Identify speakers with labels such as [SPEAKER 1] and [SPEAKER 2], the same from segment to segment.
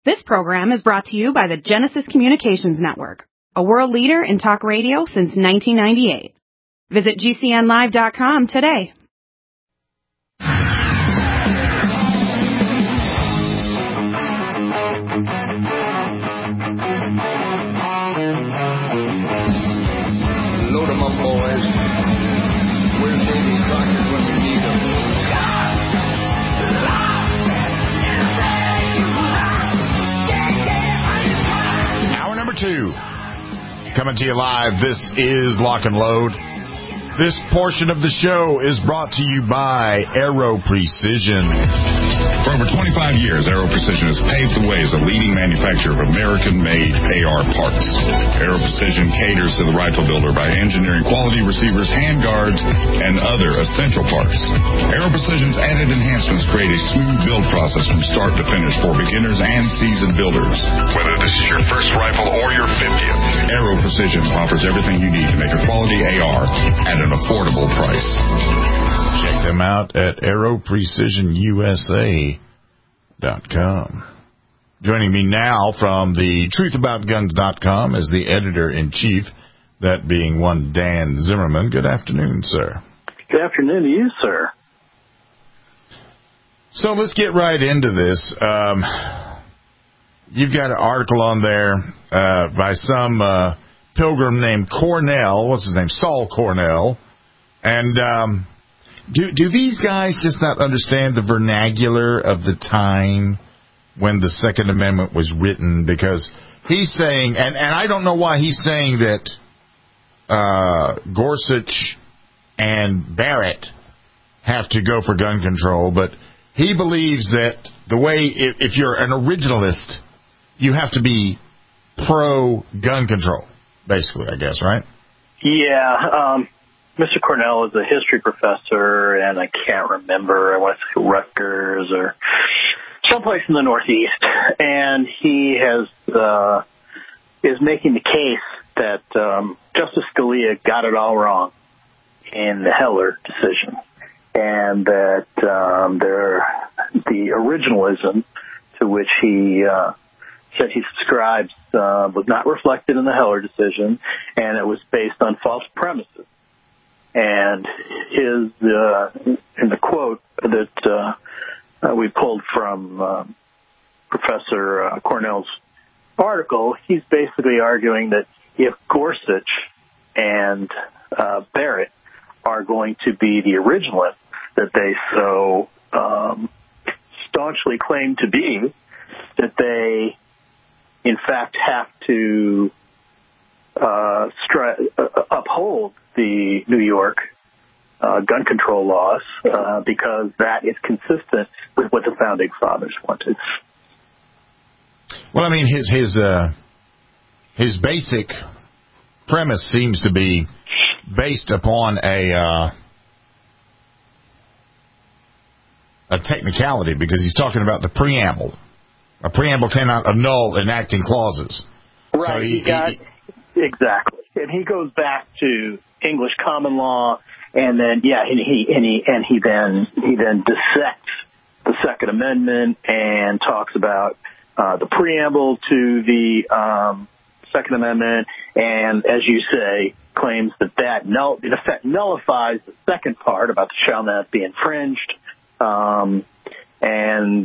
[SPEAKER 1] This program is brought to you by the Genesis Communications Network, a world leader in talk radio since 1998. Visit GCNlive.com today.
[SPEAKER 2] Load 'em up, boys. We're Navy crackers when we need 'em.
[SPEAKER 3] Hour number 2. Coming to you live. This is Lock and Load. This portion of the show is brought to you by Aero Precision.
[SPEAKER 4] For over 25 years, Aero Precision has paved the way as a leading manufacturer of American-made AR parts. Aero Precision caters to the rifle builder by engineering quality receivers, handguards, and other essential parts. Aero Precision's added enhancements create a smooth build process from start to finish for beginners and seasoned builders. Whether this is your first rifle or your 50th, Aero Precision offers everything you need to make a quality AR at an affordable price.
[SPEAKER 3] Check them out at aeroprecisionusa.com. Joining me now from the truthaboutguns.com is the editor-in-chief, that being one Dan Zimmerman. Good afternoon, sir.
[SPEAKER 5] Good afternoon to you, sir.
[SPEAKER 3] So let's get right into this. You've got an article on there by some pilgrim named Cornell. What's his name? Saul Cornell. And do these guys just not understand the vernacular of the time when the Second Amendment was written? Because he's saying, and I don't know why he's saying that Gorsuch and Barrett have to go for gun control, but he believes that the way, if you're an originalist, you have to be pro-gun control, basically, I guess, right?
[SPEAKER 5] Yeah. Mr. Cornell is a history professor, and I can't remember, I want to say Rutgers or someplace in the Northeast, and he is making the case that Justice Scalia got it all wrong in the Heller decision, and that the originalism to which he said he subscribes was not reflected in the Heller decision, and it was based on false premises. And in the quote that we pulled from Professor Cornell's article, he's basically arguing that if Gorsuch and Barrett are going to be the originalists that they so staunchly claim to be, that they, in fact, have to uphold the New York gun control laws because that is consistent with what the Founding Fathers wanted.
[SPEAKER 3] Well, I mean, his basic premise seems to be based upon a technicality, because he's talking about the preamble. A preamble cannot annul enacting clauses.
[SPEAKER 5] Right. So exactly. And he goes back to English common law, and then he then dissects the Second Amendment and talks about the preamble to the Second Amendment, and as you say, claims that in effect nullifies the second part about the shall not be infringed, and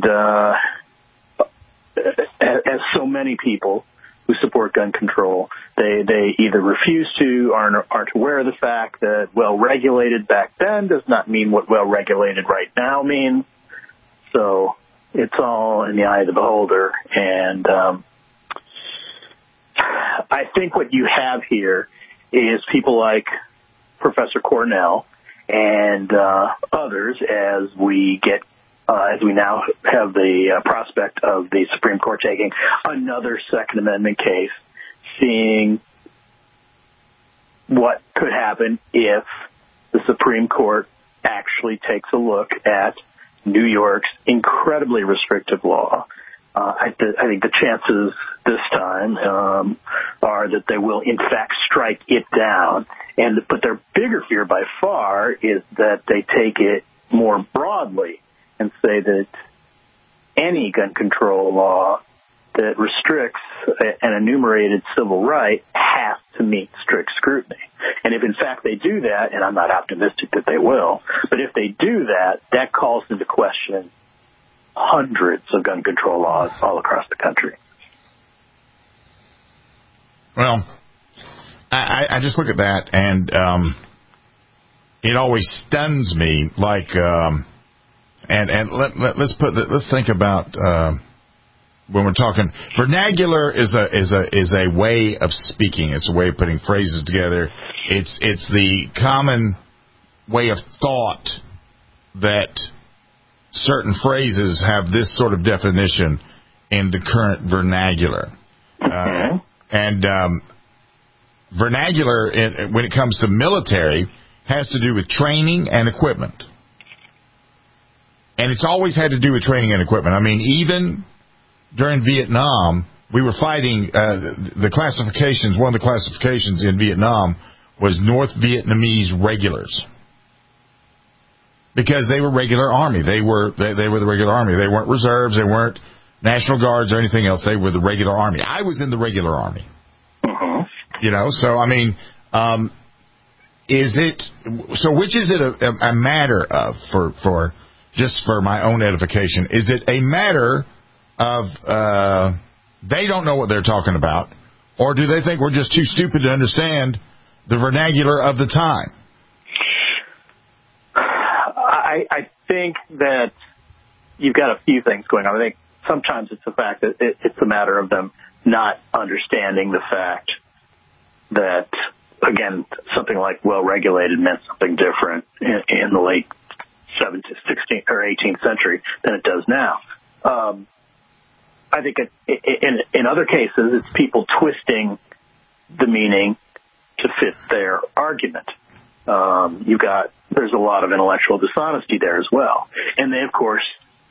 [SPEAKER 5] as so many people who support gun control, they either refuse to or aren't aware of the fact that well-regulated back then does not mean what well-regulated right now means. So it's all in the eye of the beholder. And I think what you have here is people like Professor Cornell and others, as we now have the prospect of the Supreme Court taking another Second Amendment case, seeing what could happen if the Supreme Court actually takes a look at New York's incredibly restrictive law. I think the chances this time are that they will, in fact, strike it down. But their bigger fear by far is that they take it more broadly and say that any gun control law that restricts an enumerated civil right has to meet strict scrutiny. And if, in fact, they do that, and I'm not optimistic that they will, but if they do that, that calls into question hundreds of gun control laws all across the country.
[SPEAKER 3] Well, I just look at that, and it always stuns me. Like, let's think about when we're talking. Vernacular is a way of speaking. It's a way of putting phrases together. It's the common way of thought that certain phrases have this sort of definition in the current vernacular. And vernacular, when it comes to military, has to do with training and equipment. And it's always had to do with training and equipment. I mean, even during Vietnam, we were fighting the classifications. One of the classifications in Vietnam was North Vietnamese regulars, because they were regular army. They were the regular army. They weren't reserves. They weren't National Guards or anything else. They were the regular army. I was in the regular army. You know, so I mean, which is it a matter of for just for my own edification? Is it a matter of they don't know what they're talking about, or do they think we're just too stupid to understand the vernacular of the time?
[SPEAKER 5] I think that you've got a few things going on. I think sometimes it's the fact that it's a matter of them not understanding the fact that, again, something like well-regulated meant something different in the late 17th, 16th, or 18th century than it does now. I think in other cases, it's people twisting the meaning to fit their argument. There's a lot of intellectual dishonesty there as well. And they, of course,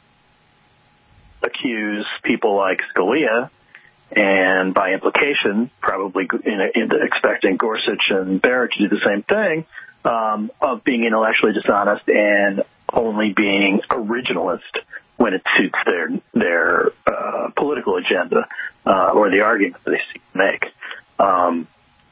[SPEAKER 5] accuse people like Scalia, and by implication, probably expecting Gorsuch and Barrett to do the same thing, of being intellectually dishonest and only being originalist when it suits their political agenda or the argument that they seek to make.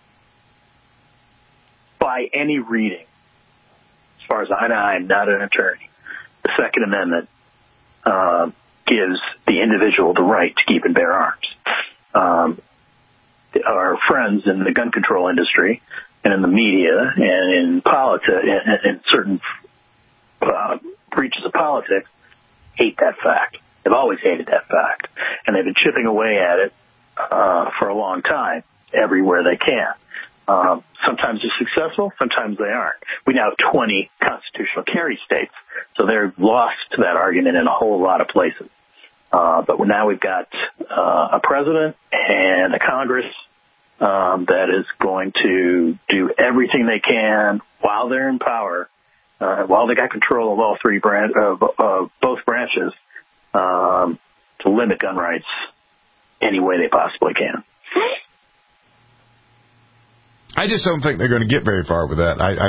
[SPEAKER 5] By any reading, as far as I know, I'm not an attorney, the Second Amendment gives the individual the right to keep and bear arms. Our friends in the gun control industry and in the media and in politics and in certain breaches of politics hate that fact. They've always hated that fact, and they've been chipping away at it for a long time everywhere they can. Sometimes they're successful, sometimes they aren't. We now have 20 constitutional carry states, so they're lost to that argument in a whole lot of places. But now we've got a president and a Congress that is going to do everything they can while they're in power, while they got control of all three both branches, to limit gun rights any way they possibly can.
[SPEAKER 3] I just don't think they're going to get very far with that. I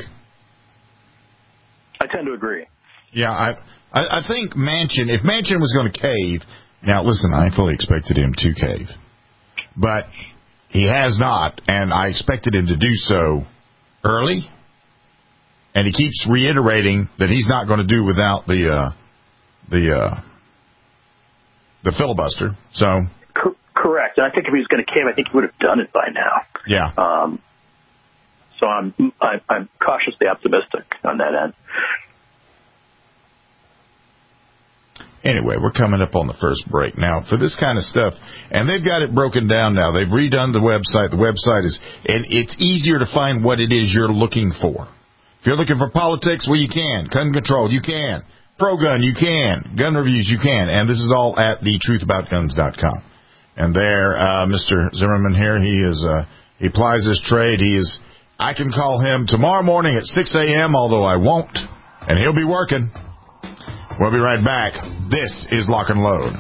[SPEAKER 5] tend to agree.
[SPEAKER 3] Yeah, I think Manchin, if Manchin was going to cave, now listen, I fully expected him to cave, but he has not, and I expected him to do so early, and he keeps reiterating that he's not going to do without the filibuster. So
[SPEAKER 5] correct. I think if he was going to cave, I think he would have done it by now.
[SPEAKER 3] Yeah.
[SPEAKER 5] So I'm cautiously optimistic on that end.
[SPEAKER 3] Anyway, we're coming up on the first break. Now, for this kind of stuff, and they've got it broken down now. They've redone the website. The website and it's easier to find what it is you're looking for. If you're looking for politics, well, you can. Gun control, you can. Pro-gun, you can. Gun reviews, you can. And this is all at thetruthaboutguns.com. And there, Mr. Zimmerman here, he plies his trade. I can call him tomorrow morning at 6 a.m., although I won't, and he'll be working. We'll be right back. This is Lock and Load.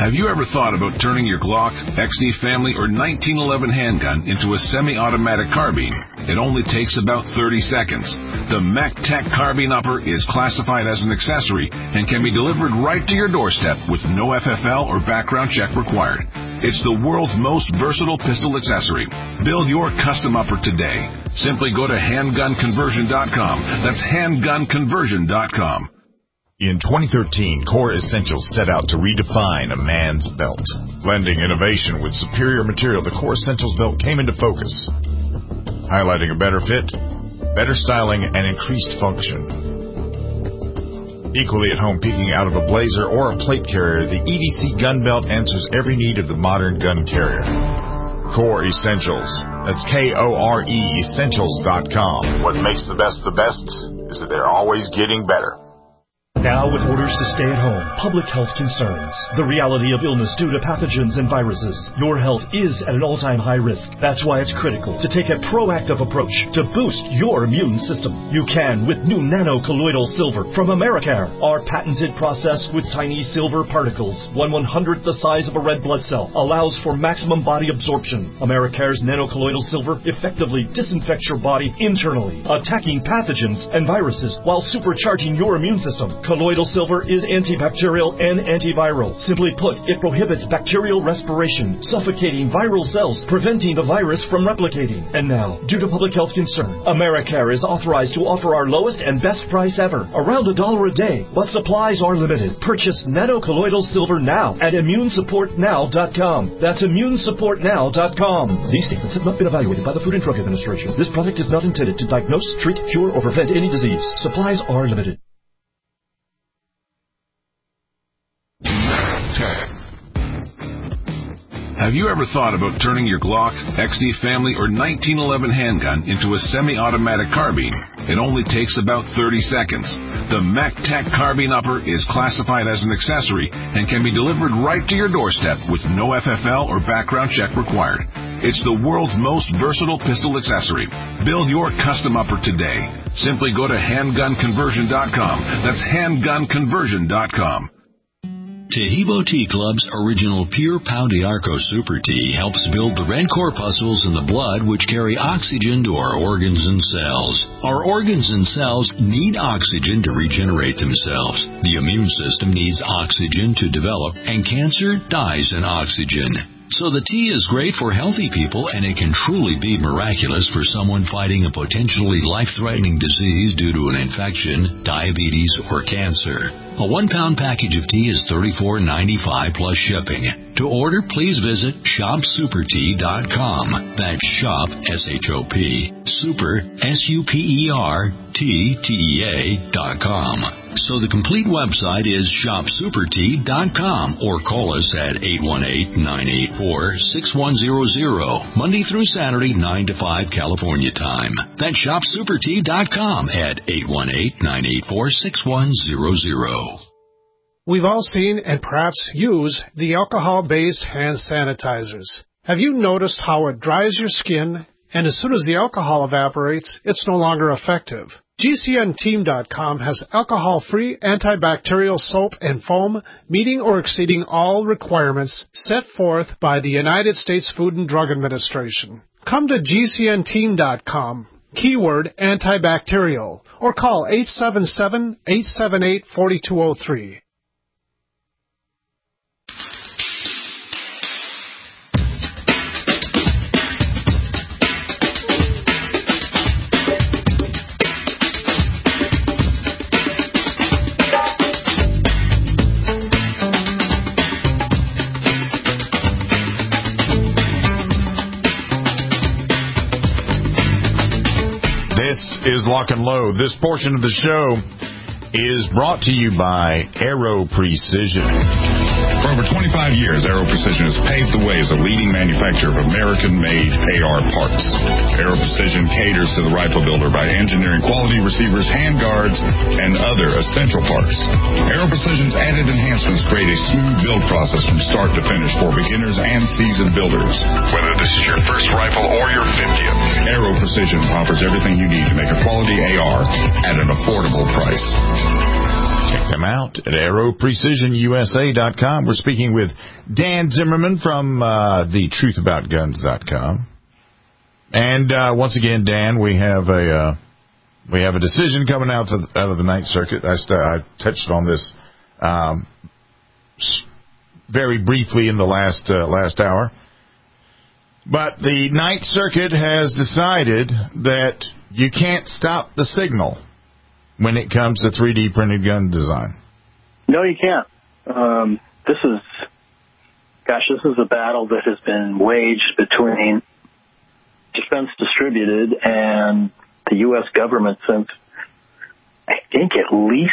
[SPEAKER 6] Have you ever thought about turning your Glock, XD Family, or 1911 handgun into a semi-automatic carbine? It only takes about 30 seconds. The MacTac Carbine Upper is classified as an accessory and can be delivered right to your doorstep with no FFL or background check required. It's the world's most versatile pistol accessory. Build your custom upper today. Simply go to handgunconversion.com. That's handgunconversion.com.
[SPEAKER 3] In 2013, Core Essentials set out to redefine a man's belt. Blending innovation with superior material, the Core Essentials belt came into focus, highlighting a better fit, better styling, and increased function. Equally at home, peeking out of a blazer or a plate carrier, the EDC gun belt answers every need of the modern gun carrier. Core Essentials. That's Kore Essentials.com. What makes the best is that they're always getting better.
[SPEAKER 7] Now with orders to stay at home, public health concerns, the reality of illness due to pathogens and viruses, your health is at an all-time high risk. That's why it's critical to take a proactive approach to boost your immune system. You can with new nano-colloidal silver from Americare. Our patented process with tiny silver particles, 1/100th the size of a red blood cell, allows for maximum body absorption. Americare's nano-colloidal silver effectively disinfects your body internally, attacking pathogens and viruses while supercharging your immune system. Colloidal silver is antibacterial and antiviral. Simply put, it prohibits bacterial respiration, suffocating viral cells, preventing the virus from replicating. And now, due to public health concern, Americare is authorized to offer our lowest and best price ever, around $1 a day, but supplies are limited. Purchase nano-colloidal silver now at immunesupportnow.com. That's immunesupportnow.com. These statements have not been evaluated by the Food and Drug Administration. This product is not intended to diagnose, treat, cure, or prevent any disease. Supplies are limited.
[SPEAKER 6] Have you ever thought about turning your Glock, XD Family, or 1911 handgun into a semi-automatic carbine? It only takes about 30 seconds. The MacTac Carbine Upper is classified as an accessory and can be delivered right to your doorstep with no FFL or background check required. It's the world's most versatile pistol accessory. Build your custom upper today. Simply go to handgunconversion.com. That's handgunconversion.com.
[SPEAKER 8] Tahibo Tea Club's original Pure Pau d'Arco Super Tea helps build the red corpuscles in the blood which carry oxygen to our organs and cells. Our organs and cells need oxygen to regenerate themselves. The immune system needs oxygen to develop, and cancer dies in oxygen. So the tea is great for healthy people, and it can truly be miraculous for someone fighting a potentially life-threatening disease due to an infection, diabetes, or cancer. A 1-pound package of tea is $34.95 plus shipping. To order, please visit shopsupertea.com. That's shop, S-H-O-P, super, S-U-P-E-R-T-T-E-A.com. So the complete website is shopsupertea.com, or call us at 818-984-6100, Monday through Saturday, 9 to 5 California time. That's shopsupertea.com at 818-984-6100.
[SPEAKER 9] We've all seen and perhaps use the alcohol-based hand sanitizers. Have you noticed how it dries your skin, and as soon as the alcohol evaporates, it's no longer effective? GCNteam.com has alcohol-free antibacterial soap and foam meeting or exceeding all requirements set forth by the United States Food and Drug Administration. Come to GCNteam.com, keyword antibacterial, or call 877-878-4203.
[SPEAKER 3] This is Lock and Load. This portion of the show is brought to you by Aero Precision.
[SPEAKER 4] For over 25 years, Aero Precision has paved the way as a leading manufacturer of American-made AR parts. Aero Precision caters to the rifle builder by engineering quality receivers, handguards, and other essential parts. Aero Precision's added enhancements create a smooth build process from start to finish for beginners and seasoned builders. Whether this is your first rifle or your 50th, Aero Precision offers everything you need to make a quality AR at an affordable price.
[SPEAKER 3] Check them out at AeroPrecisionUSA.com. We're speaking with Dan Zimmerman from thetruthaboutguns.com. And once again, Dan, we have a decision coming out of the Ninth Circuit. I touched on this very briefly in the last hour. But the Ninth Circuit has decided that you can't stop the signal when it comes to 3D printed gun design.
[SPEAKER 5] No, you can't. This is a battle that has been waged between Defense Distributed and the U.S. government since, I think, at least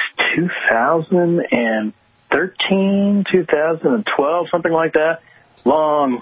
[SPEAKER 5] 2013, 2012, something like that. Long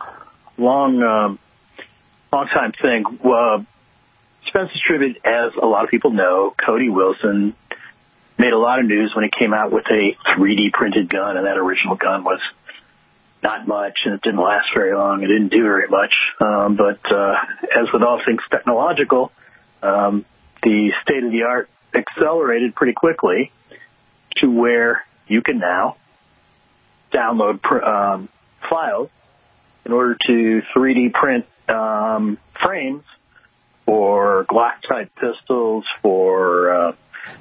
[SPEAKER 5] time thing. Defense Distributed, as a lot of people know, Cody Wilson made a lot of news when he came out with a 3D printed gun, and that original gun was not much, and it didn't last very long. It didn't do very much. But as with all things technological, the state-of-the-art accelerated pretty quickly to where you can now download files in order to 3D print frames for Glock-type pistols, for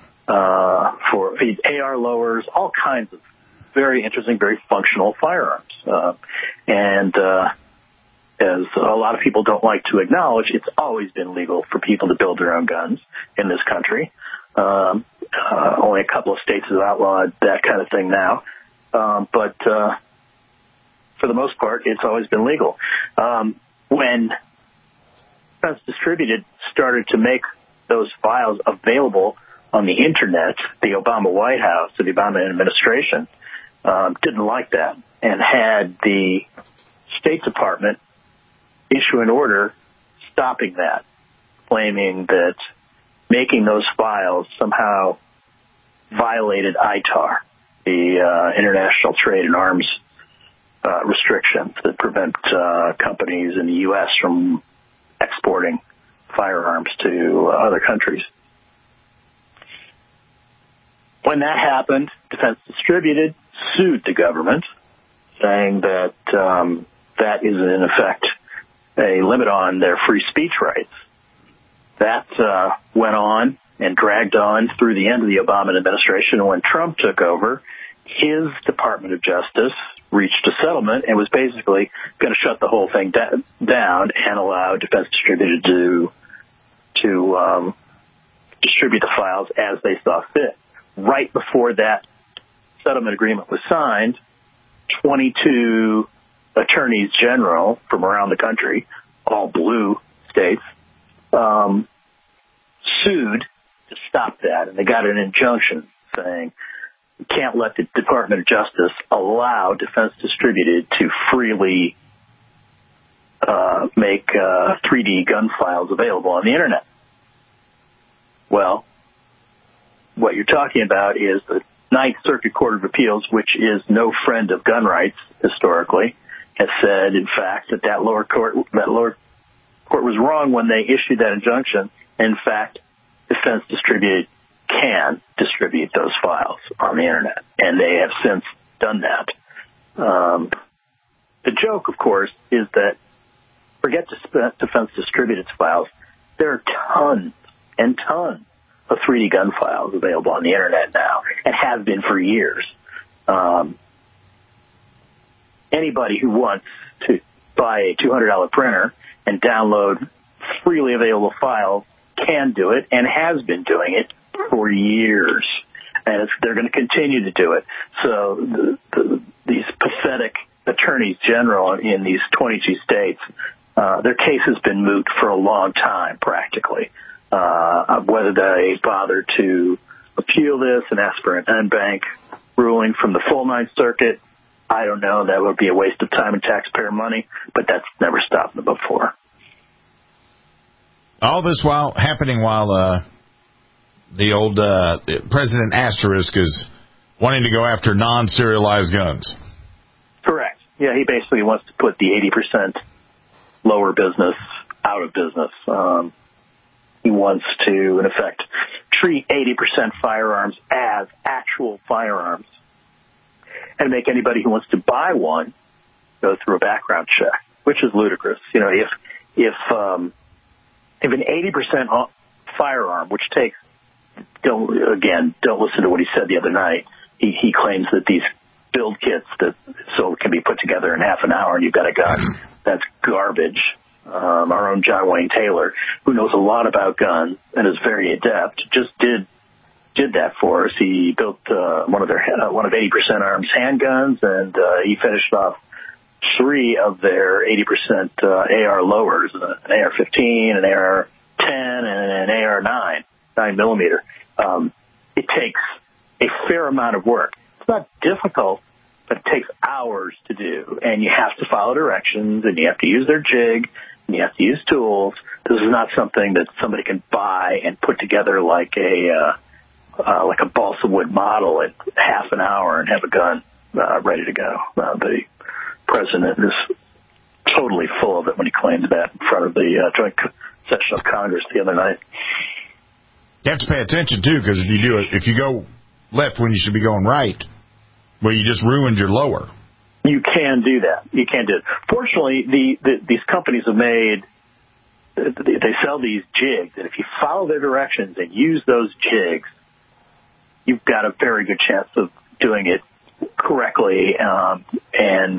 [SPEAKER 5] AR lowers, all kinds of very interesting, very functional firearms. And as a lot of people don't like to acknowledge, it's always been legal for people to build their own guns in this country. Only a couple of states have outlawed that kind of thing now. But for the most part, it's always been legal. When Defense Distributed started to make those files available on the Internet, the Obama White House, or the Obama administration, didn't like that and had the State Department issue an order stopping that, claiming that making those files somehow violated ITAR, the International Trade in Arms restrictions that prevent companies in the U.S. from exporting firearms to other countries. When that happened, Defense Distributed sued the government, saying that that is, in effect, a limit on their free speech rights. That went on and dragged on through the end of the Obama administration. And when Trump took over, his Department of Justice reached a settlement and was basically going to shut the whole thing down and allow Defense Distributed to distribute the files as they saw fit. Right before that settlement agreement was signed, 22 attorneys general from around the country, all blue states, sued to stop that. And they got an injunction saying you can't let the Department of Justice allow Defense Distributed to freely make 3D gun files available on the Internet. Well, what you're talking about is the Ninth Circuit Court of Appeals, which is no friend of gun rights historically, has said, in fact, that lower court was wrong when they issued that injunction. In fact, Defense Distributed can distribute those files on the Internet, and they have since done that. The joke, of course, is that forget Defense Distributed's files. There are tons and tons of 3D gun files available on the Internet now, and have been for years. Anybody who wants to buy a $200 printer and download freely available files can do it, and has been doing it for years. And they're going to continue to do it. So these pathetic attorneys general in these 22 states, their case has been moot for a long time, practically. Whether they bother to appeal this and ask for an en banc ruling from the full Ninth Circuit, I don't know. That would be a waste of time and taxpayer money, but that's never stopped them before.
[SPEAKER 3] All this happening while the old President Asterisk is wanting to go after non-serialized guns.
[SPEAKER 5] Correct. Yeah, he basically wants to put the 80% lower business out of business. He wants to, in effect, treat 80% firearms as actual firearms and make anybody who wants to buy one go through a background check, which is ludicrous. You know, if an 80% firearm, which takes, don't listen to what he said the other night. He claims that these build kits so it can be put together in half an hour and you've got a gun. That's garbage. Our own John Wayne Taylor, who knows a lot about guns and is very adept, just did that for us. He built one of 80% Arms handguns, and he finished off 3 of their 80% AR lowers, an AR-15, an AR-10, and an AR-9, 9mm. It takes a fair amount of work. It's not difficult, but it takes hours to do, and you have to follow directions, and you have to use their jig, and you have to use tools. This is not something that somebody can buy and put together like a balsa wood model at half an hour and have a gun ready to go. The president is totally full of it when he claimed that in front of the joint session of Congress the other night.
[SPEAKER 3] You have to pay attention too, because if you go left when you should be going right, well, you just ruined your lower.
[SPEAKER 5] You can do that. You can do it. Fortunately, these companies have they sell these jigs, and if you follow their directions and use those jigs, you've got a very good chance of doing it correctly, and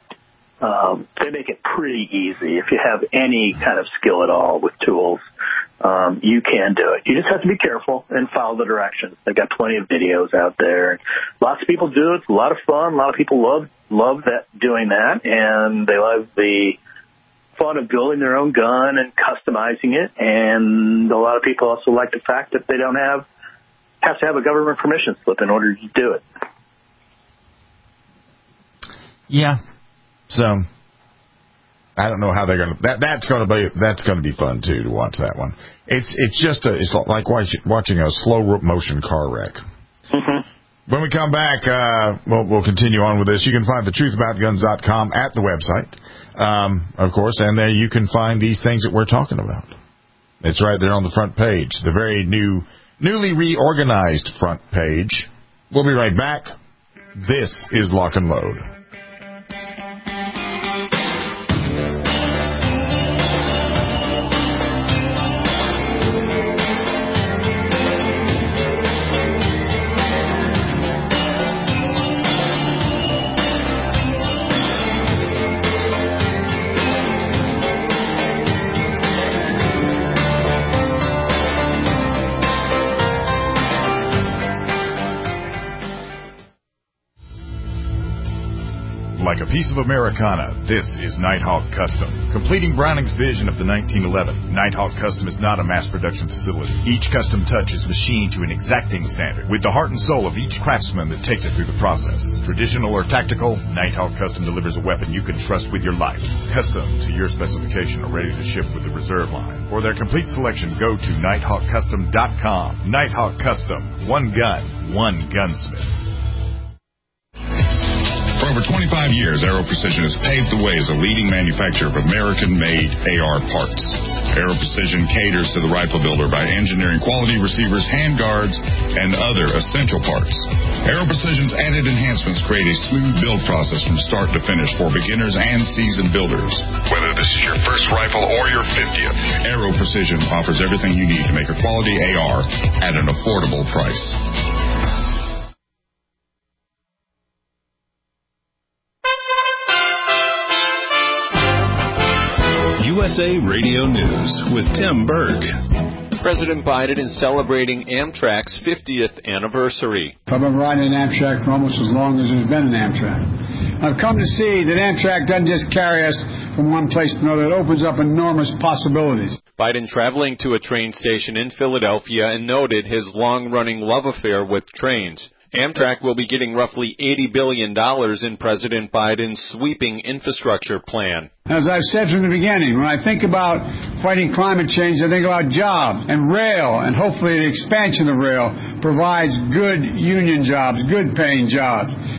[SPEAKER 5] they make it pretty easy. If you have any kind of skill at all with tools, you can do it. You just have to be careful and follow the directions. They've got plenty of videos out there. Lots of people do it. It's a lot of fun. A lot of people love doing that, and they love the fun of building their own gun and customizing it. And a lot of people also like the fact that they don't have to have a government permission slip in order to do it.
[SPEAKER 3] Yeah. So I don't know how they're going to. That's going to be fun too to watch that one. It's like watching a slow motion car wreck.
[SPEAKER 5] Mm-hmm.
[SPEAKER 3] When we come back, we'll continue on with this. You can find thetruthaboutguns.com at the website, of course, and there you can find these things that we're talking about. It's right there on the front page, the very newly reorganized front page. We'll be right back. This is Lock and Load. Like a piece of Americana, this is Nighthawk Custom. Completing Browning's vision of the 1911, Nighthawk Custom is not a mass production facility. Each custom touch is machined to an exacting standard, with the heart and soul of each craftsman that takes it through the process. Traditional or tactical, Nighthawk Custom delivers a weapon you can trust with your life. Custom to your specification or ready to ship with the reserve line. For their complete selection, go to nighthawkcustom.com. Nighthawk Custom. One gun, one gunsmith.
[SPEAKER 4] For over 25 years, Aero Precision has paved the way as a leading manufacturer of American-made AR parts. Aero Precision caters to the rifle builder by engineering quality receivers, handguards, and other essential parts. Aero Precision's added enhancements create a smooth build process from start to finish for beginners and seasoned builders. Whether this is your first rifle or your 50th, Aero Precision offers everything you need to make a quality AR at an affordable price.
[SPEAKER 8] USA Radio News with Tim Berg.
[SPEAKER 10] President Biden is celebrating Amtrak's 50th anniversary.
[SPEAKER 11] I've been riding Amtrak for almost as long as there's been an Amtrak. I've come to see that Amtrak doesn't just carry us from one place to another. It opens up enormous possibilities.
[SPEAKER 10] Biden traveling to a train station in Philadelphia and noted his long-running love affair with trains. Amtrak will be getting roughly $80 billion in President Biden's sweeping infrastructure plan.
[SPEAKER 11] As I've said from the beginning, when I think about fighting climate change, I think about jobs and rail, and hopefully the expansion of rail provides good union jobs, good paying jobs.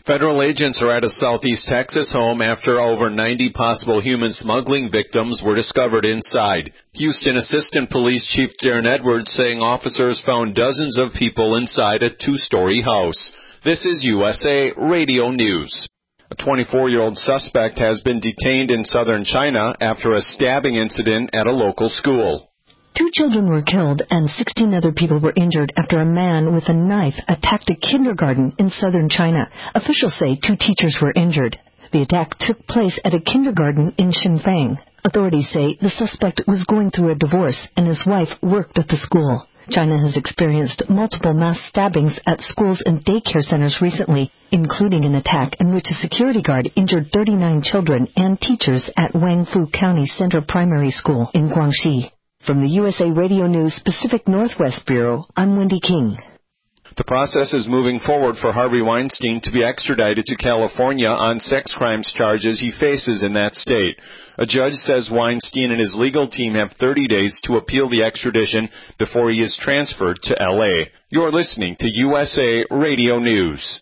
[SPEAKER 10] Federal agents are at a southeast Texas home after over 90 possible human smuggling victims were discovered inside. Houston Assistant Police Chief Darren Edwards saying officers found dozens of people inside a two-story house. This is USA Radio News. A 24-year-old suspect has been detained in southern China after a stabbing incident at a local school.
[SPEAKER 12] 2 children were killed and 16 other people were injured after a man with a knife attacked a kindergarten in southern China. Officials say 2 teachers were injured. The attack took place at a kindergarten in Xinfang. Authorities say the suspect was going through a divorce and his wife worked at the school. China has experienced multiple mass stabbings at schools and daycare centers recently, including an attack in which a security guard injured 39 children and teachers at Wangfu County Center Primary School in Guangxi. From the USA Radio News Pacific Northwest Bureau, I'm Wendy King.
[SPEAKER 10] The process is moving forward for Harvey Weinstein to be extradited to California on sex crimes charges he faces in that state. A judge says Weinstein and his legal team have 30 days to appeal the extradition before he is transferred to L.A. You're listening to USA Radio News.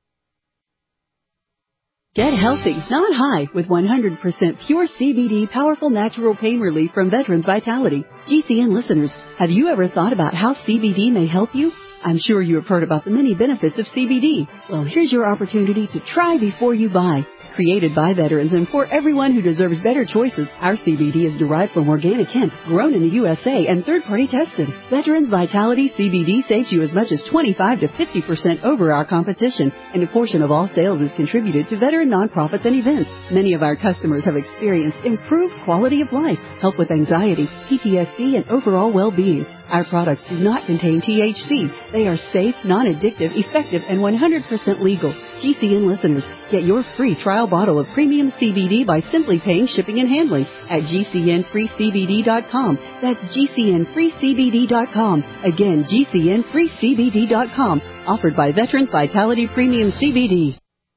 [SPEAKER 13] Get healthy, not high, with 100% pure CBD powerful natural pain relief from Veterans Vitality. GCN listeners, have you ever thought about how CBD may help you? I'm sure you have heard about the many benefits of CBD. Well, here's your opportunity to try before you buy. Created by veterans and for everyone who deserves better choices, our CBD is derived from organic hemp, grown in the USA and third-party tested. Veterans Vitality CBD saves you as much as 25 to 50% over our competition, and a portion of all sales is contributed to veteran nonprofits and events. Many of our customers have experienced improved quality of life, help with anxiety, PTSD, and overall well-being. Our products do not contain THC. They are safe, non-addictive, effective, and 100% legal. GCN listeners, get your free trial bottle of premium CBD by simply paying shipping and handling at GCNFreeCBD.com. That's GCNFreeCBD.com. Again, GCNFreeCBD.com. Offered by Veterans Vitality Premium CBD.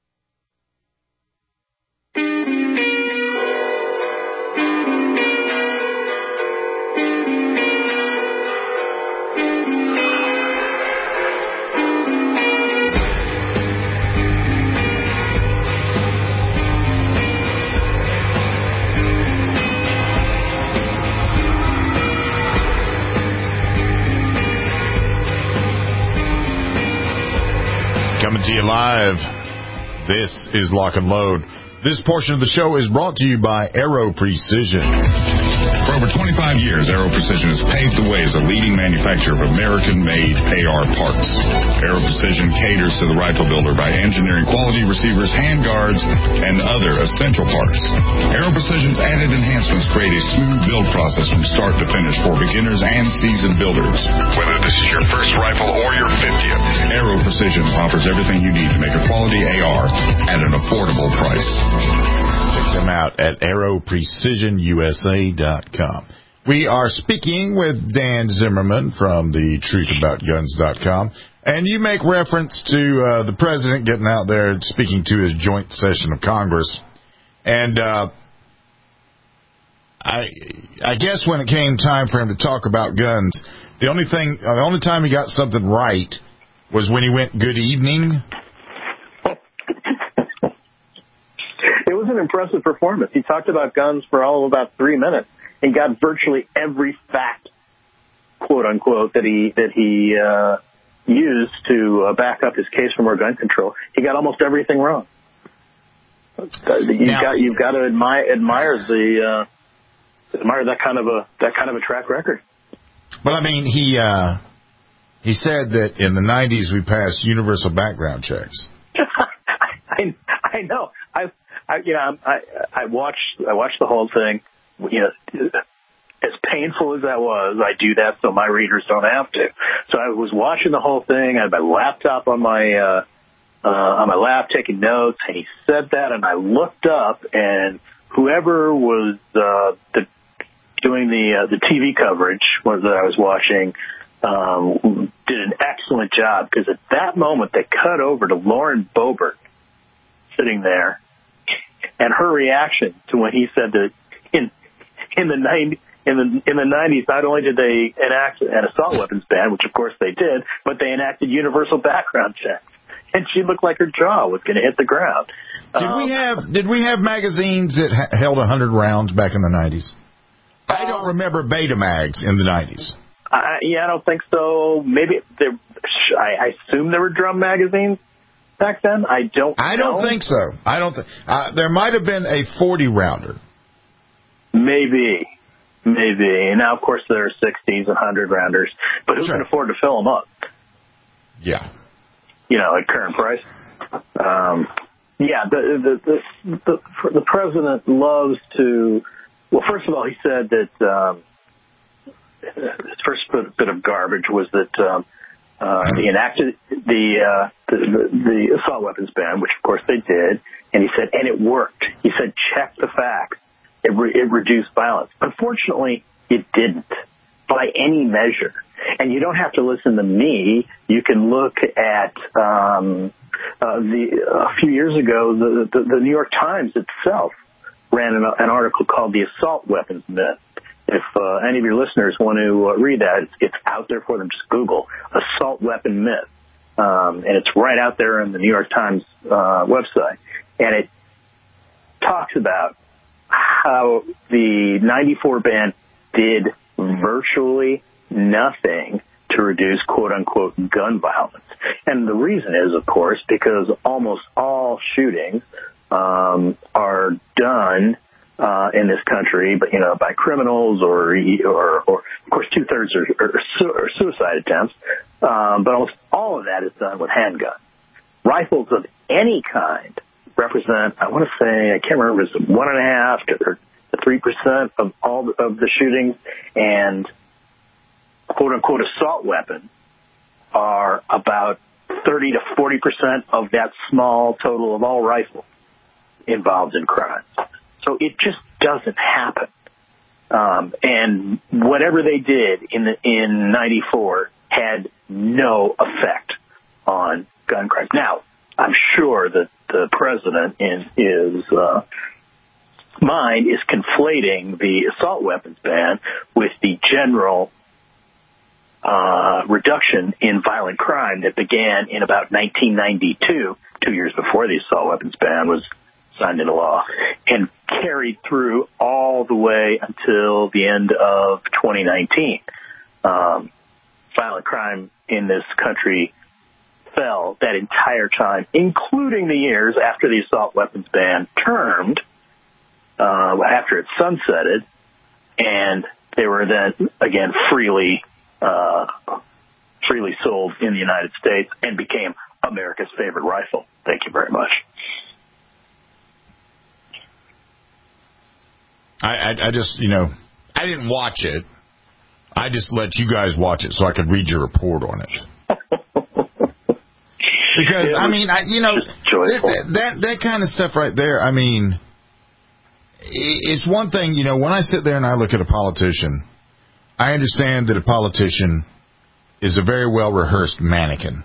[SPEAKER 3] Coming to you live, this is Lock and Load. This portion of the show is brought to you by Aero Precision.
[SPEAKER 4] For over 25 years, Aero Precision has paved the way as a leading manufacturer of American-made AR parts. Aero Precision caters to the rifle builder by engineering quality receivers, handguards, and other essential parts. Aero Precision's added enhancements create a smooth build process from start to finish for beginners and seasoned builders. Whether this is your first rifle or your 50th, Aero Precision offers everything you need to make a quality AR at an affordable price.
[SPEAKER 3] Check them out at AeroPrecisionUSA.com. We are speaking with Dan Zimmerman from the TruthAboutGuns.com, and you make reference to the president getting out there and speaking to his joint session of Congress. And I guess when it came time for him to talk about guns, the only time he got something right was when he went good evening.
[SPEAKER 5] It was an impressive performance. He talked about guns for all of about 3 minutes and got virtually every fact, quote unquote, that he used to back up his case for more gun control. He got almost everything wrong. You've got to admire that kind of a track record.
[SPEAKER 3] But I mean, he said that in the 90s we passed universal background checks.
[SPEAKER 5] I know. I watched the whole thing. As painful as that was, I do that so my readers don't have to. So I was watching the whole thing. I had my laptop on my lap taking notes, and he said that, and I looked up, and whoever was doing the TV coverage that I was watching did an excellent job, because at that moment they cut over to Lauren Boebert sitting there, and her reaction to when he said that in the 90s, not only did they enact an assault weapons ban, which of course they did, but they enacted universal background checks. and she looked like her jaw was going to hit the ground.
[SPEAKER 3] Did we have magazines that held 100 rounds back in the 90s? I don't remember Betamags in the 90s.
[SPEAKER 5] Yeah, I don't think so. Maybe I assume there were drum magazines back then. I don't
[SPEAKER 3] think so. There might have been a 40 rounder.
[SPEAKER 5] Maybe. And now, of course, there are 60s and 100 rounders, but who can afford to fill them up?
[SPEAKER 3] Yeah.
[SPEAKER 5] At current price. The president loves to. Well, first of all, he said that his first bit of garbage was that he enacted the assault weapons ban, which of course they did, and he said, and it worked. He said, check the facts. It reduced violence. Unfortunately, it didn't by any measure. And you don't have to listen to me. You can look at a few years ago, the New York Times itself ran an article called "The Assault Weapons Myth." If any of your listeners want to read that, it's out there for them. Just Google "Assault Weapon Myth," and it's right out there on the New York Times website. And it talks about how the 94 ban did virtually nothing to reduce quote-unquote gun violence. And the reason is, of course, because almost all shootings are done in this country, but by criminals or of course 2/3 are suicide attempts. But almost all of that is done with handguns. Rifles of any kind represent, I want to say, I can't remember, it's 1.5% to 3% of all of the shootings, and quote unquote assault weapons are about 30 to 40% of that small total of all rifles involved in crimes. So it just doesn't happen. And whatever they did in 94 had no effect on gun crimes. Now, I'm sure that the president in his mind is conflating the assault weapons ban with the general reduction in violent crime that began in about 1992, 2 years before the assault weapons ban was signed into law, and carried through all the way until the end of 2019. Violent crime in this country fell that entire time, including the years after the assault weapons ban termed, after it sunsetted, and they were then again freely sold in the United States and became America's favorite rifle. Thank you very much.
[SPEAKER 3] I just, I didn't watch it. I just let you guys watch it so I could read your report on it. Because, that kind of stuff right there, it's one thing, when I sit there and I look at a politician, I understand that a politician is a very well-rehearsed mannequin.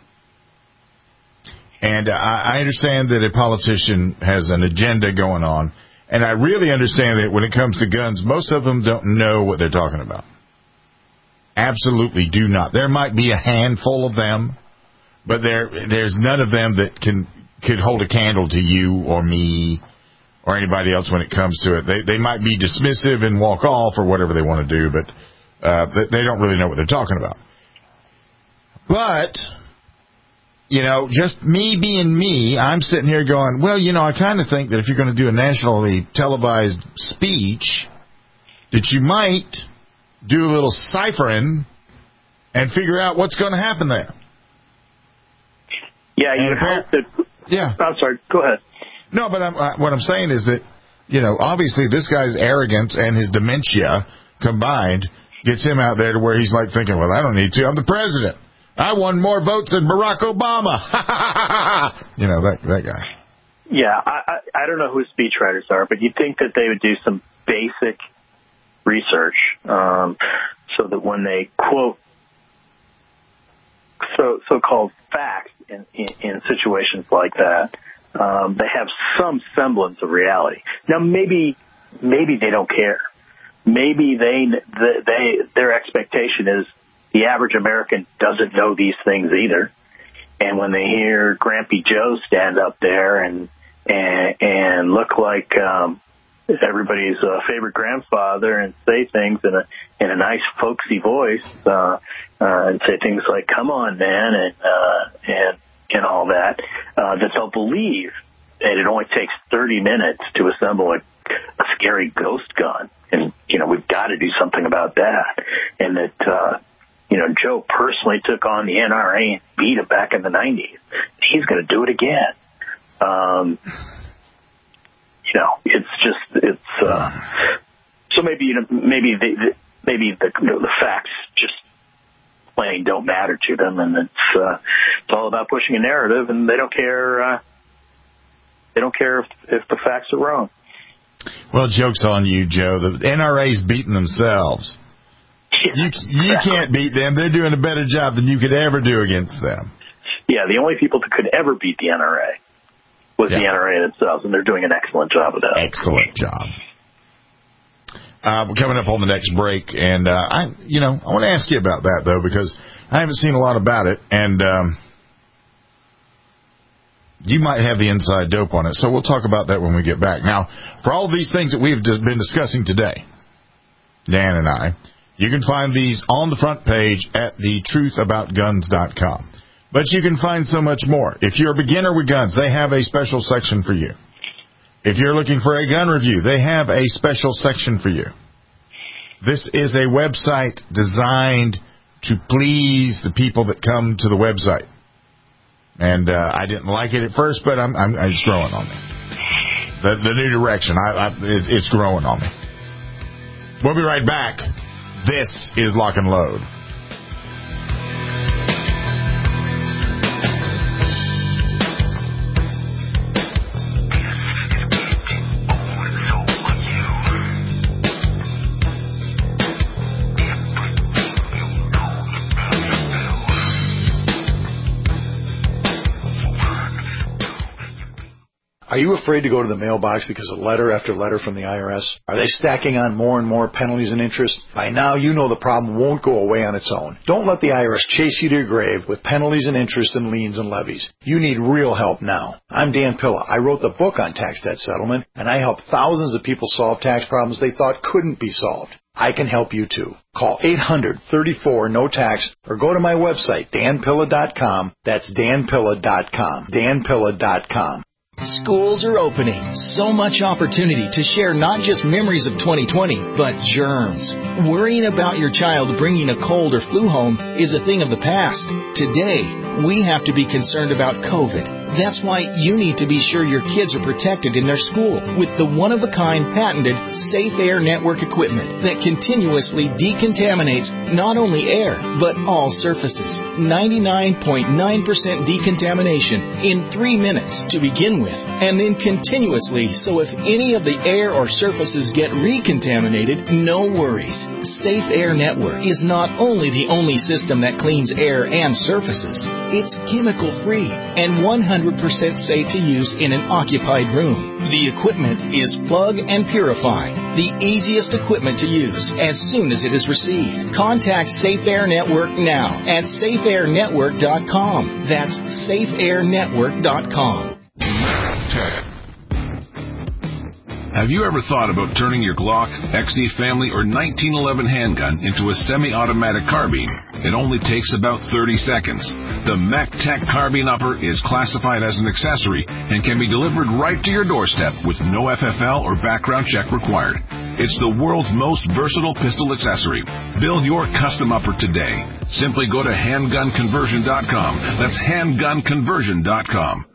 [SPEAKER 3] And I understand that a politician has an agenda going on. And I really understand that when it comes to guns, most of them don't know what they're talking about. Absolutely do not. There might be a handful of them, but there's none of them that could hold a candle to you or me or anybody else when it comes to it. They might be dismissive and walk off or whatever they want to do, but they don't really know what they're talking about. But, just me being me, I'm sitting here going, well, I kind of think that if you're going to do a nationally televised speech, that you might do a little ciphering and figure out what's going to happen there.
[SPEAKER 5] Yeah, you hope that...
[SPEAKER 3] Yeah.
[SPEAKER 5] I'm sorry, go ahead.
[SPEAKER 3] No, but what I'm saying is that, obviously this guy's arrogance and his dementia combined gets him out there to where he's like thinking, well, I don't need to. I'm the president. I won more votes than Barack Obama. That guy.
[SPEAKER 5] Yeah, I don't know who his speechwriters are, but you'd think that they would do some basic research so that when they quote so-called facts in situations like that, they have some semblance of reality. Now, maybe they don't care. Maybe their expectation is the average American doesn't know these things either, And when they hear Grampy Joe stand up there and look like everybody's favorite grandfather and say things in a nice folksy voice, and say things like "Come on, man," and all that, that they'll believe that it only takes 30 minutes to assemble a scary ghost gun, and we've got to do something about that, and that Joe personally took on the NRA and beat it back in the 90s. He's going to do it again. So maybe the facts just plain don't matter to them, and it's all about pushing a narrative, and they don't care. They don't care if the facts are wrong.
[SPEAKER 3] Well, joke's on you, Joe. The NRA's beating themselves. You can't beat them. They're doing a better job than you could ever do against them.
[SPEAKER 5] Yeah, the only people that could ever beat the NRA was the NRA themselves, and they're doing an excellent job of that.
[SPEAKER 3] Excellent job. We're coming up on the next break, and I want to ask you about that, though, because I haven't seen a lot about it, and you might have the inside dope on it, so we'll talk about that when we get back. Now, for all of these things that we've been discussing today, Dan and I, you can find these on the front page at thetruthaboutguns.com. But you can find so much more. If you're a beginner with guns, they have a special section for you. If you're looking for a gun review, they have a special section for you. This is a website designed to please the people that come to the website. And I didn't like it at first, but it's growing on me. The new direction, it's growing on me. We'll be right back. This is Lock and Load.
[SPEAKER 14] Are you afraid to go to the mailbox because of letter after letter from the IRS? Are they stacking on more and more penalties and interest? By now, you know the problem won't go away on its own. Don't let the IRS chase you to your grave with penalties and interest and liens and levies. You need real help now. I'm Dan Pilla. I wrote the book on tax debt settlement, and I help thousands of people solve tax problems they thought couldn't be solved. I can help you too. Call 800-34-NO-TAX or go to my website, danpilla.com. That's danpilla.com. danpilla.com.
[SPEAKER 15] Schools are opening. So much opportunity to share not just memories of 2020, but germs. Worrying about your child bringing a cold or flu home is a thing of the past. Today, we have to be concerned about COVID. That's why you need to be sure your kids are protected in their school with the one-of-a-kind patented Safe Air Network equipment that continuously decontaminates not only air, but all surfaces. 99.9% decontamination in 3 minutes to begin with, and then continuously, so if any of the air or surfaces get recontaminated, no worries. Safe Air Network is not only the only system that cleans air and surfaces, it's chemical-free and 100% safe to use in an occupied room. The equipment is plug and purify, the easiest equipment to use as soon as it is received. Contact Safe Air Network now at safeairnetwork.com. That's safeairnetwork.com.
[SPEAKER 6] Have you ever thought about turning your Glock, XD Family, or 1911 handgun into a semi-automatic carbine? It only takes about 30 seconds. The MacTech Carbine Upper is classified as an accessory and can be delivered right to your doorstep with no FFL or background check required. It's the world's most versatile pistol accessory. Build your custom upper today. Simply go to handgunconversion.com. That's handgunconversion.com.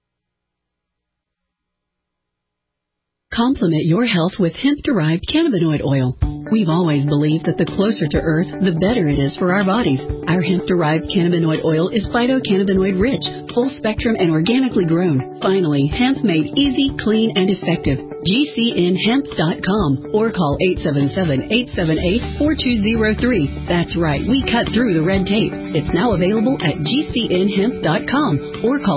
[SPEAKER 13] Complement your health with hemp-derived cannabinoid oil. We've always believed that the closer to Earth, the better it is for our bodies. Our hemp-derived cannabinoid oil is phytocannabinoid-rich, full-spectrum, and organically grown. Finally, hemp made easy, clean, and effective. GCNhemp.com or call 877-878-4203. That's right, we cut through the red tape. It's now available at GCNhemp.com or call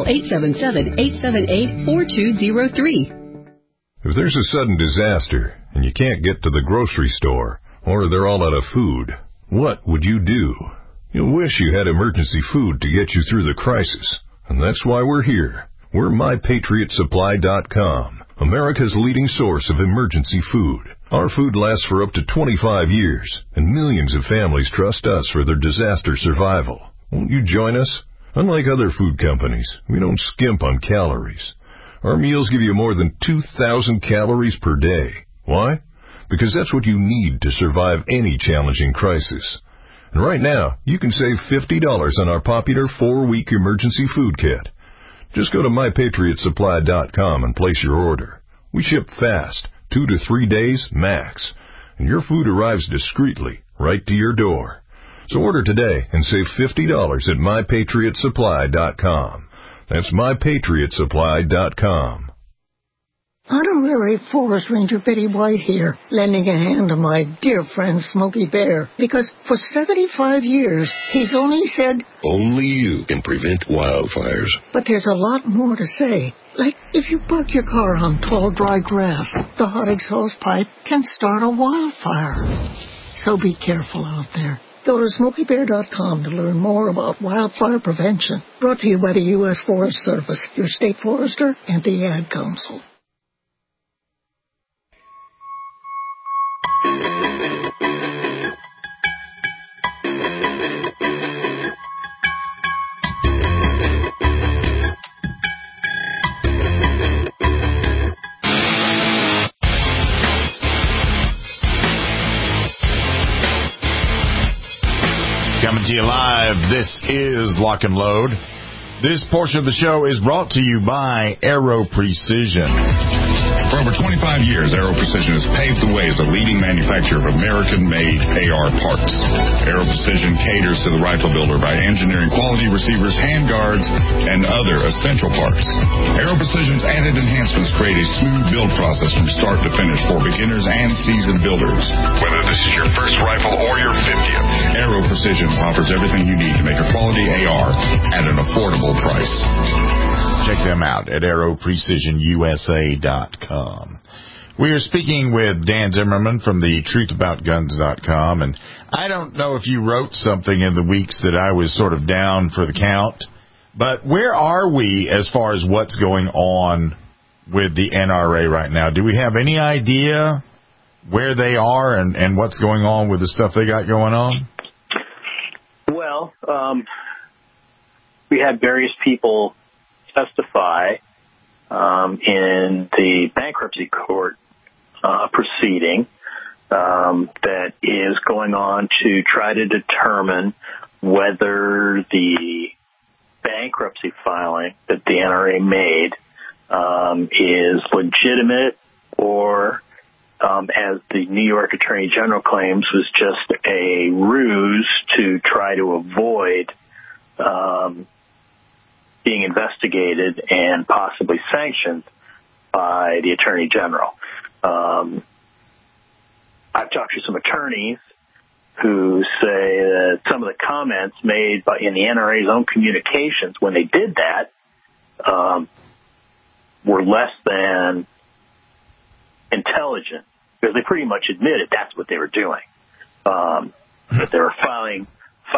[SPEAKER 13] 877-878-4203.
[SPEAKER 16] If there's a sudden disaster and you can't get to the grocery store or they're all out of food, what would you do? You'll wish you had emergency food to get you through the crisis. And that's why we're here. We're MyPatriotSupply.com, America's leading source of emergency food. Our food lasts for up to 25 years, and millions of families trust us for their disaster survival. Won't you join us? Unlike other food companies, we don't skimp on calories. Our meals give you more than 2,000 calories per day. Why? Because that's what you need to survive any challenging crisis. And right now, you can save $50 on our popular 4-week emergency food kit. Just go to MyPatriotSupply.com and place your order. We ship fast, 2 to 3 days max, and your food arrives discreetly right to your door. So order today and save $50 at MyPatriotSupply.com. That's MyPatriotSupply.com.
[SPEAKER 17] Honorary Forest Ranger Betty White here, lending a hand to my dear friend Smokey Bear, because for 75 years, he's only said,
[SPEAKER 18] only you can prevent wildfires.
[SPEAKER 17] But there's a lot more to say. Like, if you park your car on tall, dry grass, the hot exhaust pipe can start a wildfire. So be careful out there. Go to SmokeyBear.com to learn more about wildfire prevention. Brought to you by the U.S. Forest Service, your state forester, and the Ad Council.
[SPEAKER 3] Coming to you live, this is Lock and Load. This portion of the show is brought to you by Aero Precision.
[SPEAKER 4] For over 25 years, Aero Precision has paved the way as a leading manufacturer of American-made AR parts. Aero Precision caters to the rifle builder by engineering quality receivers, handguards, and other essential parts. Aero Precision's added enhancements create a smooth build process from start to finish for beginners and seasoned builders. Whether this is your first rifle or your 50th, Aero Precision offers everything you need to make a quality AR at an affordable price.
[SPEAKER 3] Check them out at AeroPrecisionUSA.com. We are speaking with Dan Zimmerman from the TruthAboutGuns.com, and I don't know if you wrote something in the weeks that I was sort of down for the count, but where are we as far as what's going on with the NRA right now? Do we have any idea where they are and what's going on with the stuff they got going on?
[SPEAKER 5] Well, we had various people testify in the bankruptcy court proceeding that is going on to try to determine whether the bankruptcy filing that the NRA made is legitimate or, as the New York Attorney General claims, was just a ruse to try to avoid being investigated and possibly sanctioned by the Attorney General. I've talked to some attorneys who say that some of the comments made in the NRA's own communications when they did that were less than intelligent, because they pretty much admitted that's what they were doing. That they were filing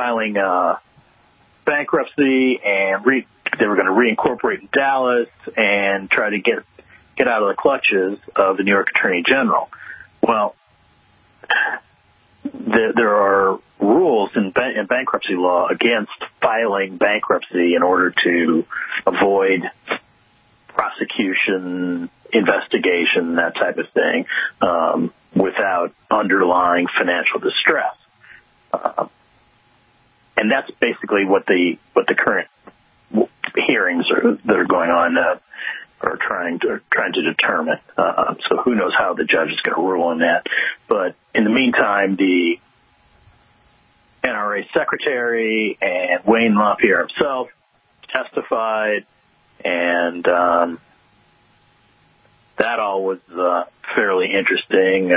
[SPEAKER 5] bankruptcy, and they were going to reincorporate in Dallas and try to get out of the clutches of the New York Attorney General. Well, there are rules in bankruptcy law against filing bankruptcy in order to avoid prosecution, investigation, that type of thing, without underlying financial distress. And that's basically what the current hearings that are going on are trying to determine. So who knows how the judge is going to rule on that? But in the meantime, the NRA secretary and Wayne LaPierre himself testified, and that all was fairly interesting.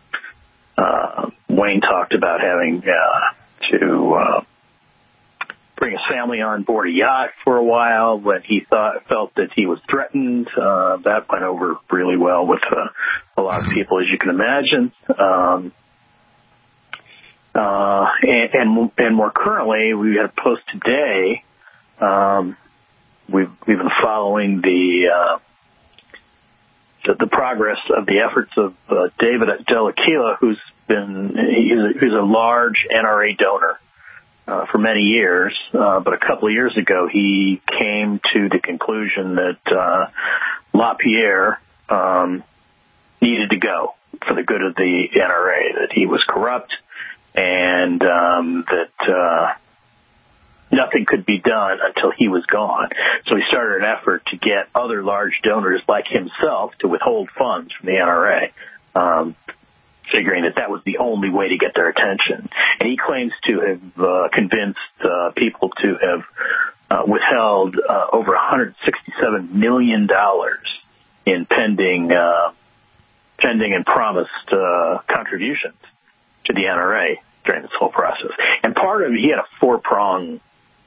[SPEAKER 5] Wayne talked about having to bring his family on board a yacht for a while when he felt that he was threatened. That went over really well with a lot of people, as you can imagine. and more currently, we had a post today. We've been following the progress of the efforts of David Dell'Aquila, who's a large NRA donor for many years, but a couple of years ago he came to the conclusion that LaPierre needed to go for the good of the NRA, that he was corrupt, and that nothing could be done until he was gone. So he started an effort to get other large donors like himself to withhold funds from the NRA, figuring that was the only way to get their attention. And he claims to have convinced people to have withheld over $167 million in pending and promised contributions to the NRA during this whole process. And part of it, he had a four-prong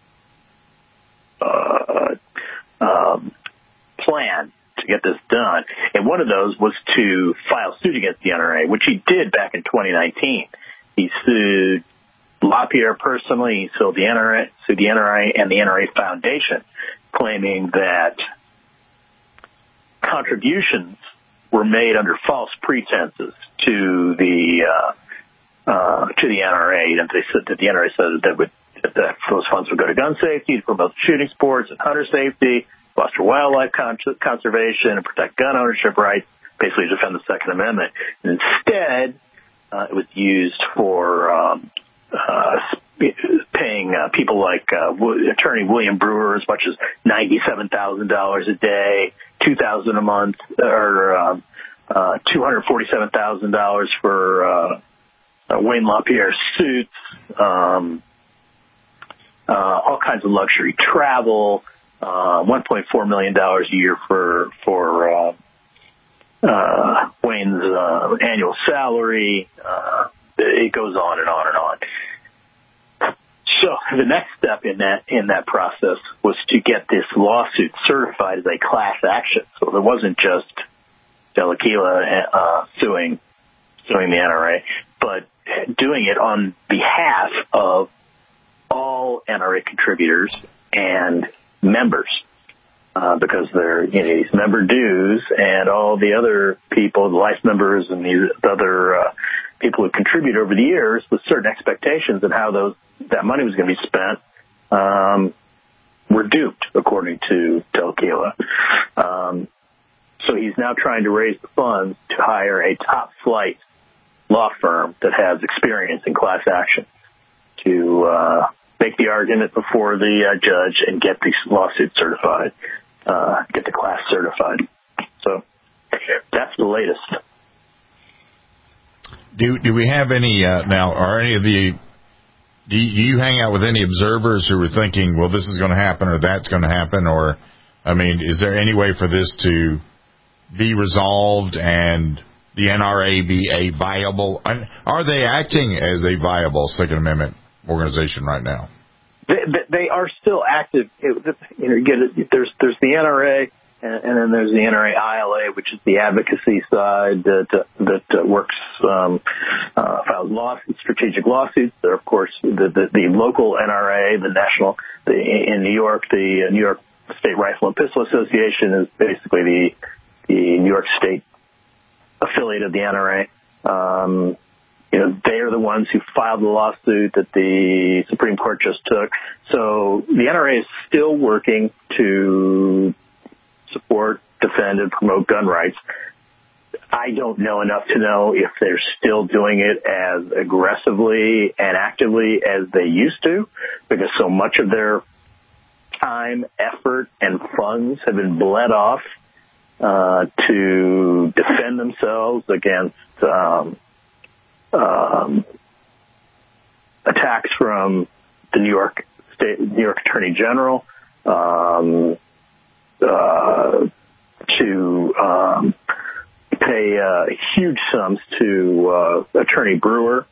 [SPEAKER 5] plan to get this done. And one of those was to file suit against the NRA, which he did back in 2019. He sued LaPierre personally, he sued the NRA and the NRA Foundation, claiming that contributions were made under false pretenses to the NRA, and they said that the NRA said that those funds would go to gun safety, to promote shooting sports and hunter safety, foster wildlife conservation, and protect gun ownership rights, basically defend the Second Amendment. And instead, it was used for paying people like attorney William Brewer as much as $97,000 a day, $2,000 a month, or $247,000 for Wayne LaPierre's suits, all kinds of luxury travel, $1.4 million a year for Wayne's annual salary. It goes on and on and on. So the next step in that process was to get this lawsuit certified as a class action. So there wasn't just Dell'Aquila suing the NRA, but doing it on behalf of all NRA contributors and members, because they're these member dues, and all the other people, the life members and these other people who contribute over the years with certain expectations of how that money was going to be spent, were duped, according to Dell'Aquila. So he's now trying to raise the funds to hire a top-flight law firm that has experience in class action to make the argument before the judge and get these lawsuits certified, get the class certified. So that's the latest.
[SPEAKER 3] Do we have any now? Are any of the? Do you hang out with any observers who are thinking, well, this is going to happen or that's going to happen, or I mean, is there any way for this to be resolved and the NRA be a viable? Are they acting as a viable Second Amendment organization right now?
[SPEAKER 5] They are still active. There's the NRA, and then there's the NRA ILA, which is the advocacy side that works, files strategic lawsuits. There, of course, the local NRA, the national, in New York, the New York State Rifle and Pistol Association is basically the New York State affiliate of the NRA. They are the ones who filed the lawsuit that the Supreme Court just took. So the NRA is still working to support, defend, and promote gun rights. I don't know enough to know if they're still doing it as aggressively and actively as they used to, because so much of their time, effort, and funds have been bled off to defend themselves against attacks from the New York Attorney General, to pay huge sums to Attorney Brewer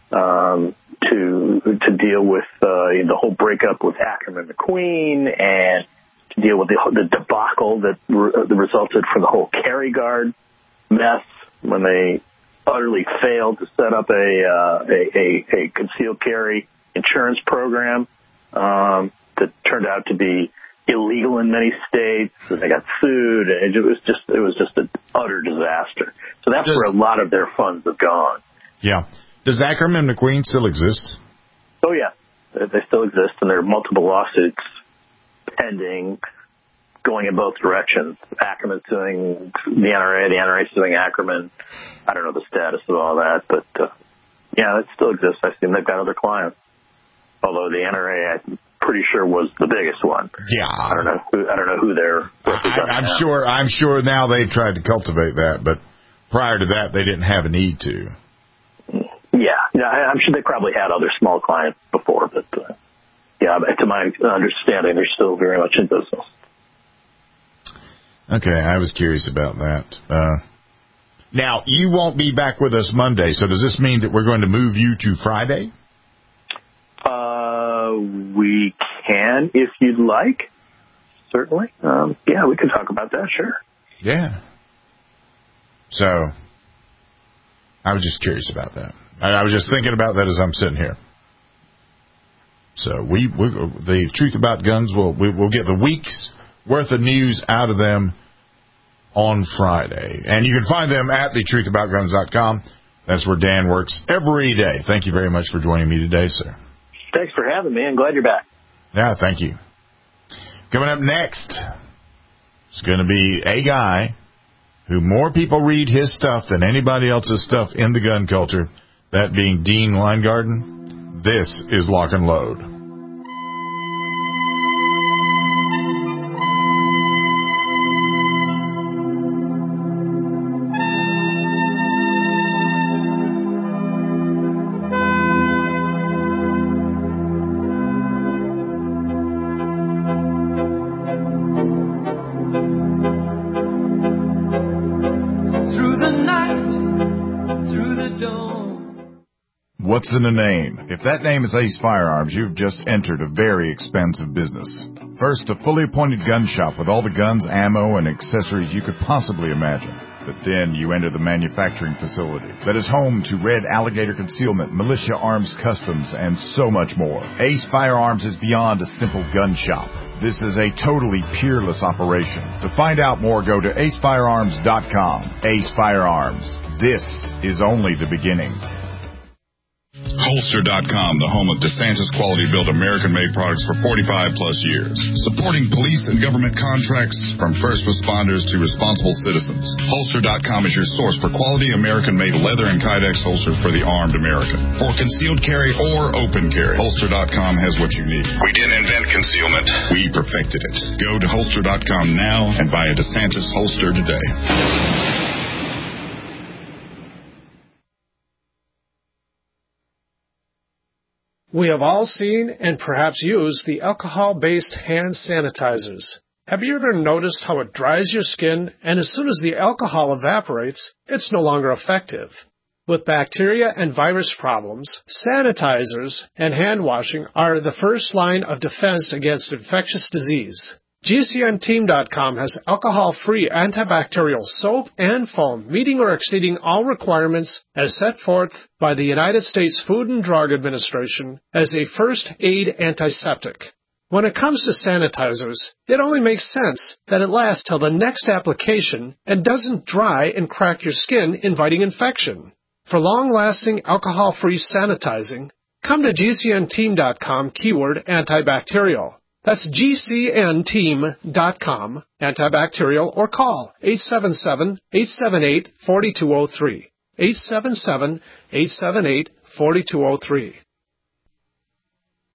[SPEAKER 5] to deal with the whole breakup with Ackerman McQueen, and to deal with the debacle that resulted from the whole Kerry Guard mess when they utterly failed to set up a concealed carry insurance program that turned out to be illegal in many states, and they got sued, and it was just an utter disaster. So that's where a lot of their funds have gone.
[SPEAKER 3] Yeah. Does Ackerman McQueen still exist?
[SPEAKER 5] Oh, yeah. They still exist, and there are multiple lawsuits pending, going in both directions. Ackerman suing the NRA suing Ackerman. I don't know the status of all that, but, yeah, it still exists. I've seen they've got other clients. Although the NRA, I'm pretty sure, was the biggest one.
[SPEAKER 3] Yeah.
[SPEAKER 5] I don't know who they're representing.
[SPEAKER 3] I'm sure now they've tried to cultivate that, but prior to that, they didn't have a need to.
[SPEAKER 5] Yeah, I'm sure they probably had other small clients before, but yeah, to my understanding, they're still very much in business.
[SPEAKER 3] Okay, I was curious about that. Now, you won't be back with us Monday, so does this mean that we're going to move you to Friday?
[SPEAKER 5] We can, if you'd like. Certainly. Yeah, we can talk about that, sure.
[SPEAKER 3] Yeah. So, I was just curious about that. I was just thinking about that as I'm sitting here. So, the Truth About Guns, we'll get the week's worth of news out of them on Friday. And you can find them at thetruthaboutguns.com. That's where Dan works every day. Thank you very much for joining me today, sir.
[SPEAKER 5] Thanks for having me. I'm glad you're back.
[SPEAKER 3] Yeah, thank you. Coming up next, it's going to be a guy who more people read his stuff than anybody else's stuff in the gun culture, that being Dean Weingarten. This is Lock and Load.
[SPEAKER 4] What's in a name? If that name is Ace Firearms, you've just entered a very expensive business. First, a fully appointed gun shop with all the guns, ammo, and accessories you could possibly imagine. But then you enter the manufacturing facility that is home to Red Alligator Concealment, Militia Arms Customs, and so much more. Ace Firearms is beyond a simple gun shop. This is a totally peerless operation. To find out more, go to acefirearms.com. Ace Firearms. This is only the beginning. Holster.com, the home of DeSantis quality-built American-made products for 45-plus years. Supporting police and government contracts from first responders to responsible citizens. Holster.com is your source for quality American-made leather and Kydex holsters for the armed American. For concealed carry or open carry, Holster.com has what you need. We didn't invent concealment. We perfected it. Go to Holster.com now and buy a DeSantis holster today.
[SPEAKER 9] We have all seen and perhaps used the alcohol-based hand sanitizers. Have you ever noticed how it dries your skin, and as soon as the alcohol evaporates, it's no longer effective? With bacteria and virus problems, sanitizers and hand washing are the first line of defense against infectious disease. GCNteam.com has alcohol-free antibacterial soap and foam meeting or exceeding all requirements as set forth by the United States Food and Drug Administration as a first aid antiseptic. When it comes to sanitizers, it only makes sense that it lasts till the next application and doesn't dry and crack your skin, inviting infection. For long-lasting alcohol-free sanitizing, come to GCNteam.com keyword antibacterial. That's GCNteam.com, antibacterial, or call 877-878-4203. 877-878-4203.